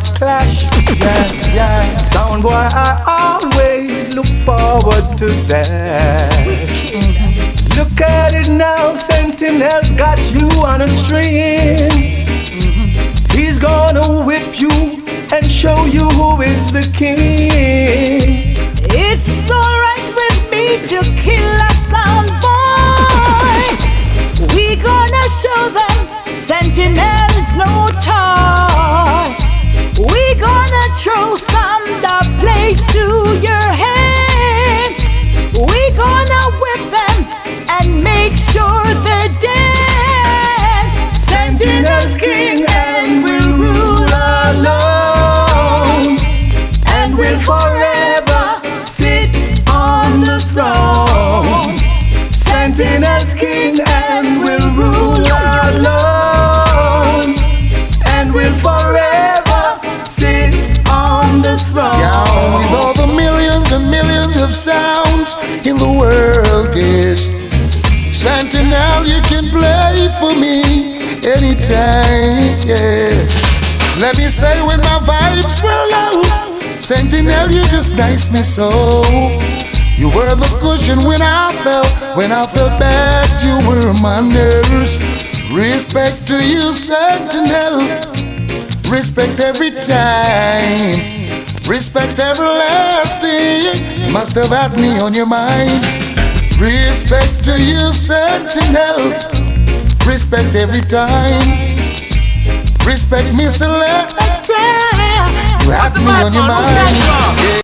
clash. Yeah, yeah. Sound boy, I always look forward to that. Look at it now, Sentinel's got you on a string. He's gonna whip you and show you who is the king. It's alright with me to kill a sound boy. We gonna show them Sentinel's no toy. We gonna throw some the place to your head. We gonna whip them and make sure they're dead. Sentinel's king and will rule alone, and will forever sit on the throne. Sentinel's king and will rule alone, and will forever sit on the throne. Yeah, with all the millions and millions of sounds in the world, yes, Sentinel, you can play for me anytime, yeah. Let me say when my vibes were low, Sentinel, you just nice me so. You were the cushion when I felt bad, you were my nurse. Respect to you, Sentinel. Respect every time. Respect everlasting. You must have had me on your mind. Respect to you, Sentinel. Respect every time. Respect me, Selector. You have me on your mind.